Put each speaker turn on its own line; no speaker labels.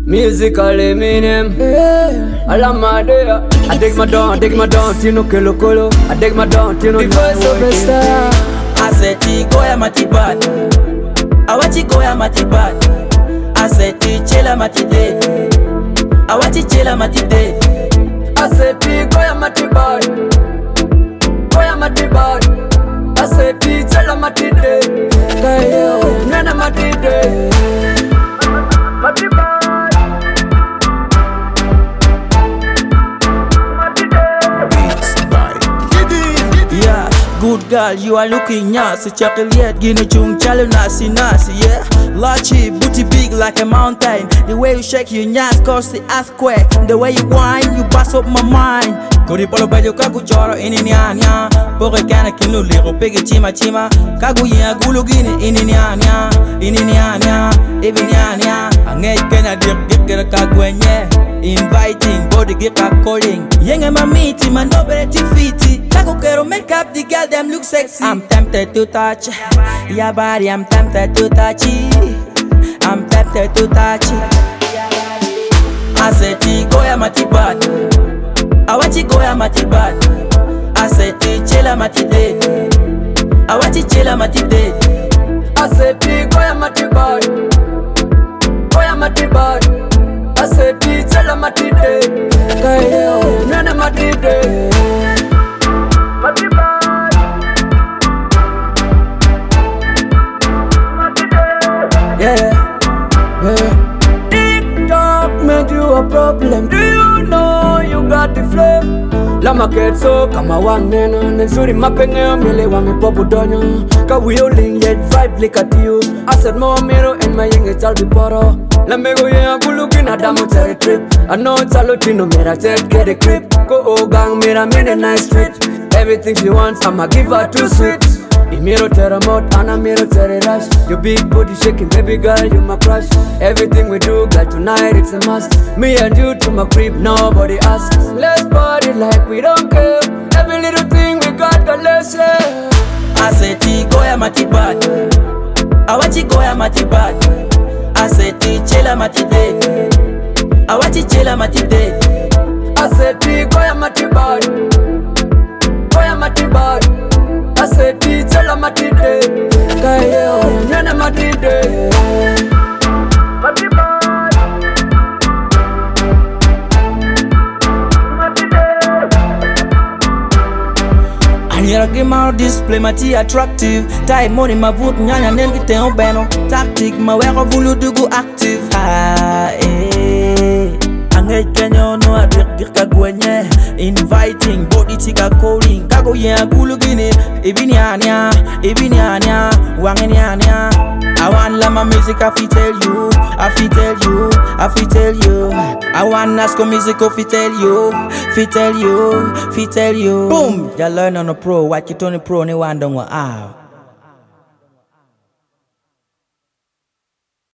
Musically meaning Alamadea. I dig my down, Tino Kilo Kolo. I dig my down, Tino. The voice of a star.
I said Goya Matibat. I want to Goya Matibat. I said Chela Matide. I want to Chela Matide.
I said Goya Matibat. Goya Matibat. I said Chela Matide. Nana Matide. Matibat.
Good girl, you are looking nice. Chocolate, guinea chung, chalo nasi nasi, yeah. Large booty big like a mountain. The way you shake your ass cause the earthquake. The way you whine, you pass up my mind. Kodi polo bajo kagu choro ini nya. Poke kana kinu lego pege chima chima. Kagu yen gulu gini ini nya. Even nya. Angay kena dip kena kagu enye. Inviting, body get a calling. Yenga mamiti, man nobody fiti. Kagu kero make up the girl, them look sexy. I'm tempted to touch your body, I'm tempted to touch it. I'm tempted to touch it. I said Goya Matibat. I want to Goya Matibat. I said Chela Matide. I want to Chela Matide.
I said Goya Matibat. Goya Matibat. I said Chela Matide. Nana Matide. Matibat. Yeah. TikTok made you a problem. Do you know you got the flame? Lama ketso kama waneno nzuri mapenge mele wame popo donyo. Ka wheeling yet vibe likatiyo. I said more miro and my young it's all be poro. Lamego ye aguluki na damu tere trip. I know it's a lotino mera tet get a grip. Go ogang mera made nice street. Everything she wants I'ma give her too sweet. Imiro tere mot, ana miro tere rush. Your big body shaking, baby girl, you my crush. Everything we do, girl, tonight it's a must. Me and you to my crib, nobody asks. Let's party like we don't care. Every little thing we got, let's share.
I said Goya Matibat. I want to Goya Matibat. I said Chela Matide. I want to Chela Matide.
I said Goya Matibat. Goya Matibat. I said Chela Matide. Nana Matide. Matibat.
Anyera gima display mati attractive. Tight money ma vote nyanya nen kite obeno. Tactic ma weko vulu dugu active. Angay kenyo no adik kagwenye. Inviting body tika calling. Kago yen gulu gini. Ibini anya. Wangen anya. I want lama music, I fi tell you. I want Nasco music, I fi tell you. Boom, ya learn on a pro, watch it on the pro, ni wandong wa